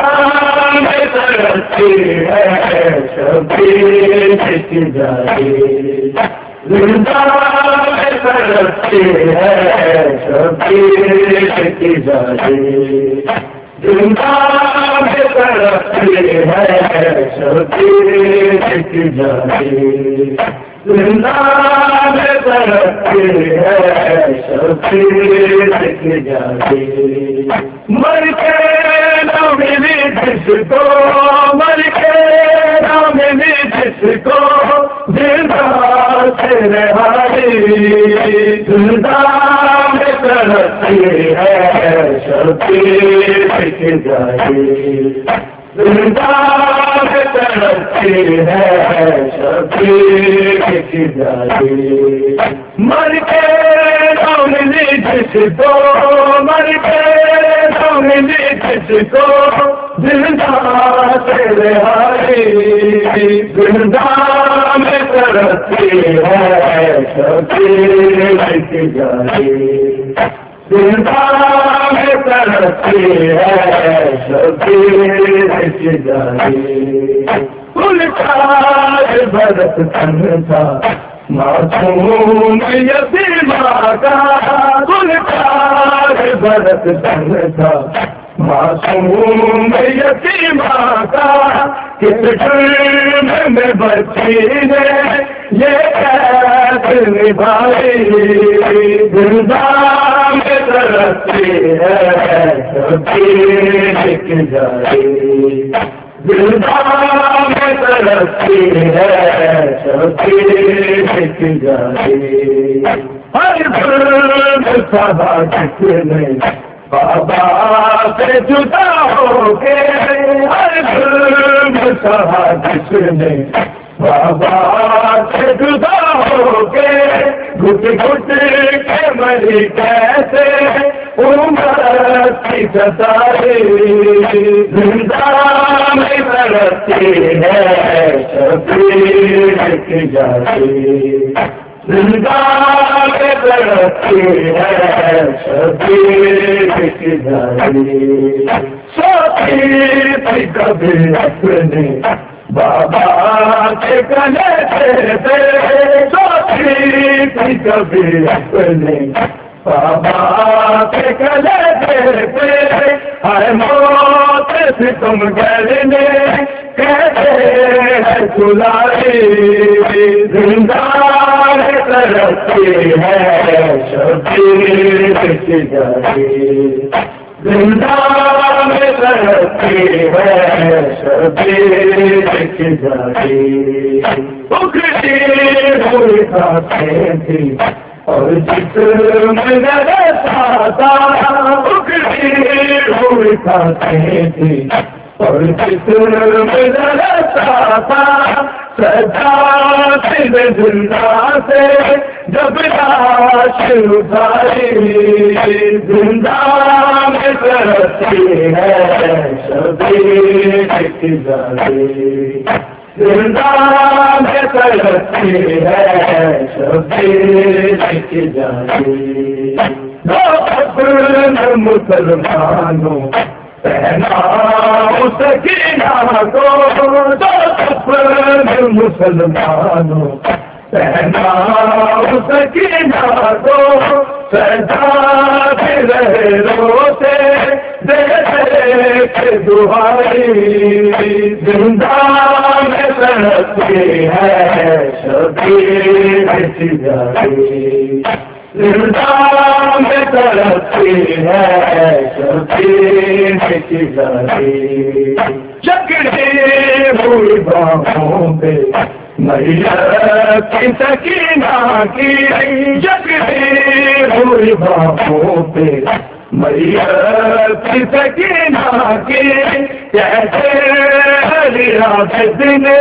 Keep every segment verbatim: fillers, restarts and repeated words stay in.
में तरसती है शबीर की जाए, जिंदा में तरसती है शबीर की जाए, जिंदा में तरसती है शबीर की जाए, जिंदा में तरसती है शबीर की जाए। मर के न मिली जिसको, मर के न मिली जिसको, जिंदा से रहाई, जिंदा में तरसती है शबीर की जाए, जिंदा में तरसती है शबीर की जाए। मर के न मिली जिसको, मर के न मिली जिसको, जिंदा से रहाई, जिंदा में तरसती है शबीर की जाए, जिंदा में तरसती है शबीर की जाए। उनका भरत तन था मासूम यतीमा का, उनका भरत तन था मासूम यतीमा का, किस जुर्म में बच्ची ने ये कैद निभाई, जिंदा में तरसती है शबीर की जाए, जिंदा में तरसती है शबीर की जाए। हर जुर्म सहा जिसने बाबा से जुदा होके, हर जुर्म सहा जिसने बाबा से जुदा होके, घुट घुट के मरी कैसे उम्र की सताई, जिंदा में तरसती है शबीर की जाए, जिंदा में तरसती है शबीर की जाए। सोची थी कभी अपने बाबा के गले से, सोची थी कभी अपने बाबा के गले से, हर मौत से तुम गलने कैसे है सुलाई, जिंदा में तरसती है शबीर की जाए, जिंदा में तरसती है शबीर की जाए। उखड़ी हुई सांसें थी और जिस्म रहता था, उखड़ी हुई सांसें थी और जिस्म रहता था, सदा दिल जिंदा से जब लाश उठाई, जिंदा में तरसती है शबीर की जाए, जिंदा में तरसती है शबीर की जाए। दो अब्र मुसलमानों पहना सकीना को, दो अब्र मुसलमानों पहना सकीना को, सदा रहे रोते देख दुआई, जिंदा में तरसती है शबीर की जाए, जिंदा में तरसती है शबीर की जाए। जकड़ी हुई बाहों पे मैया की सकीना की, जकड़ी हुई बाहों पे मैया की सकीना की, कैसे हरिया ने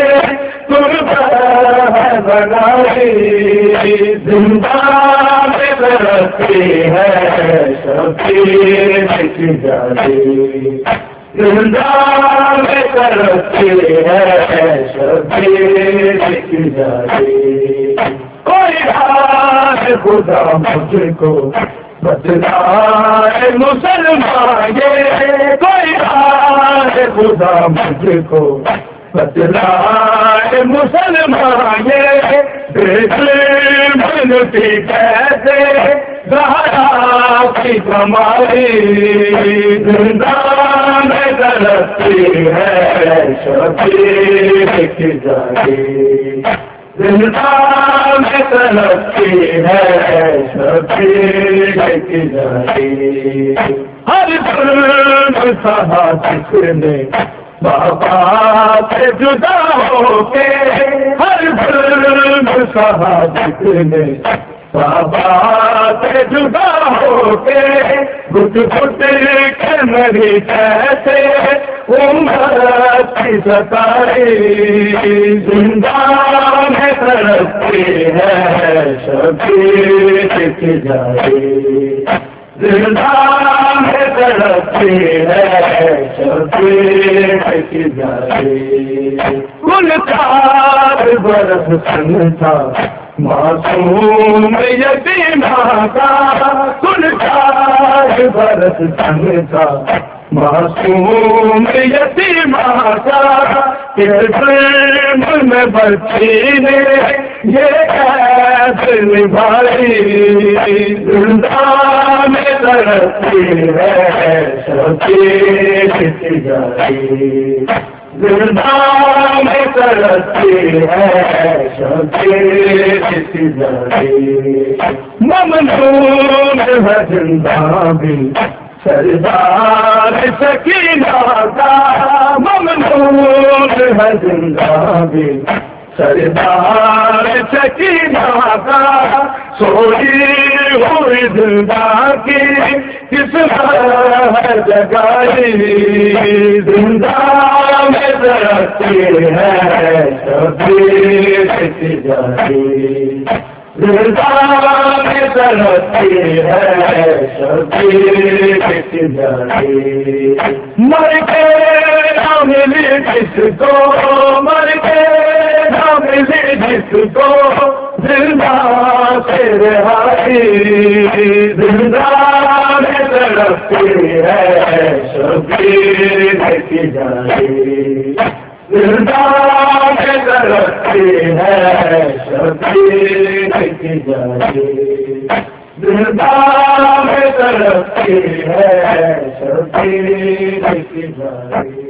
कुर्बान बनाई, जिंदा में तरसती है शबीर की जाए, जिंदा में तरसती है शबीर की जाए। कोई हाथ खुदा मुझको बदलाए मुसलमान, ये कोई हाथ खुदा मुझको बतलाए मुसलमान ये मिलती कैसे ज़हरा की कमाई जिंदा में तरसती है शबीर की जारी जिंदा में तरसती है शबीर की जारी हर जुल्म सहा जिसने बाबा से जुदा होके हर जुल्म सहा जिसने बाबा से जुदा होके घुट घुट के मरी कैसे उम्मत की सताई जिंदा में तरसती है शबीर की जारी जिंदा में तरसती है शबीर की जारी गुलकार बरस संता मासूम यतीमा का गुलकार बरस संता मासूम यतीमा का प्रेम में बच्ची ने ये कैसे निभाई जिंदा में तरसती है शबीर की जारी जिंदा में तरसती है शबीर की जारी ममनून है जिंदा भी सरदार सकीना का ममनून है जिंदा भी सरदार सकीना का सोई हुई जिंदा की किस्मत जगाई जिंदा में तरसती है शबीर की जारी जिंदा में तरसती है शबीर की जारी मर के न मिली जिसको मर के न मिली जिसको जिंदा से रिहाई जिंदा में तरसती है शबीर की जारी जिंदा में तरसती है शबीर की जारी जिंदा में तरसती है शबीर की जारी।